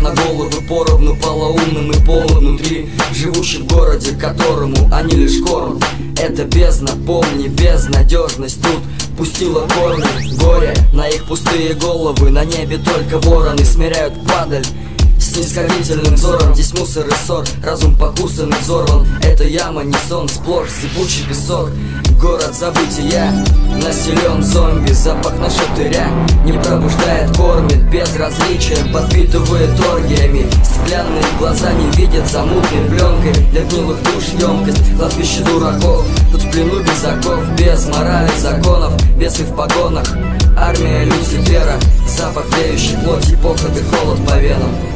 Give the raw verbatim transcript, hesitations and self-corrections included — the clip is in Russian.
на головы поровну, полоумным и полным внутри, живущий в городе, которому они лишь корм. Это бездна, помни, безнадежность тут пустила корни. Горе на их пустые головы, на небе только вороны смиряют падаль с снисходительным взором. Здесь мусор и ссор, разум покусан и взорван. Это яма, не сон, сплошь зыбучий песок. Город забытия населен зомби, запах на шатыря не пробуждает, кормит безразличием, подпитывает оргиями. Стеклянные глаза не видят за мутной пленкой, для гнилых душ емкость, кладбище дураков. Тут в плену без оков, без морали, законов, бесы в погонах. Армия Люцифера, запах тлеющей плоти, похоть и холод по венам.